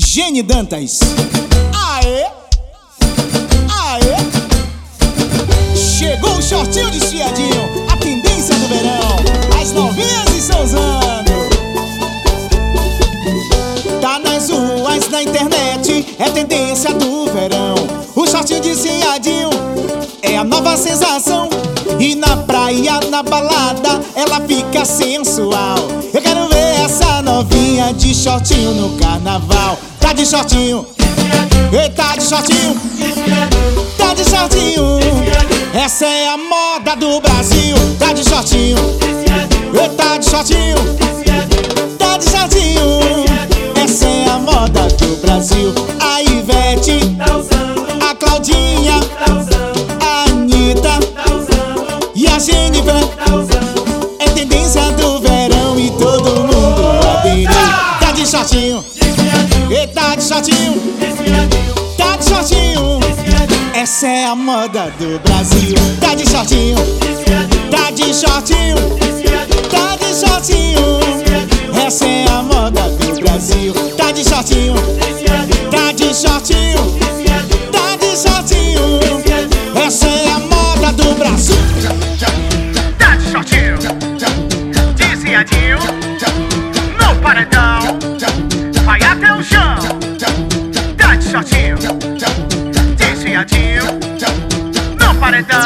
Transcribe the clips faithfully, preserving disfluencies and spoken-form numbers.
Gene Dantas. Aê, aê. Chegou o shortinho desfiadinho, a tendência do verão. As novinhas estão usando. Tá nas ruas, na internet, é tendência do verão. O shortinho desfiadinho é a nova sensação. E na praia, na balada, ela fica sensual. Eu quero ver essa novinha de shortinho no carnaval. Tá de shortinho, eita, de shortinho, tá de shortinho. Essa é a moda do Brasil. Tá de shortinho, eita, de shortinho, tá de shortinho. Essa é a moda do Brasil. A Ivete, a Claudinha, a Anitta e a Jennifer. É tendência do verão e todo mundo aderiu. Tá de shortinho, eita, de shortinho, tá de shortinho. Essa é a moda do Brasil. Tá de shortinho, tá de shortinho, tá de shortinho. Essa é a moda do Brasil. Tá de shortinho, tá de shortinho, tá de shortinho. Essa é a moda do Brasil. Tá de shortinho, desviadinho, no paredão, vai até o chão. Tá de shortinho, desviadinho, no paredão.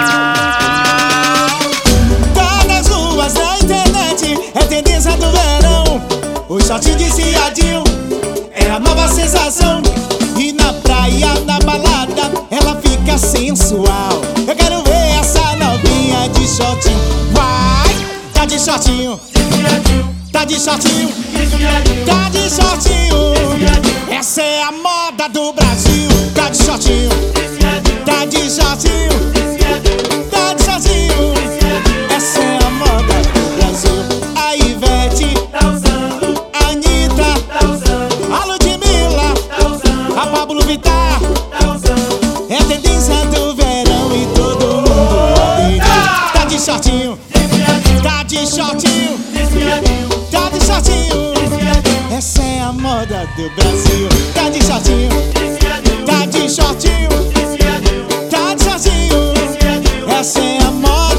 Tá nas ruas, na internet, é tendência do verão. O shortinho desviadinho é a nova sensação. E na praia, na balada, ela fica sensual. Eu quero ver essa novinha de shortinho. Vai, tá de shortinho, tá de shortinho, tá de shortinho. Essa é a moda do Brasil. Tá de shortinho, tá de shortinho, tá de shortinho. Essa é a moda do Brasil. A Ivete, a Anitta, a Ludmilla, a Pablo Vittar. É tendência do verão e todo mundo aderiu. Tá de shortinho, tá de shortinho, tá de shortinho. Essa é a moda do Brasil. Tá de shortinho, tá de shortinho, tá de shortinho. Essa é a moda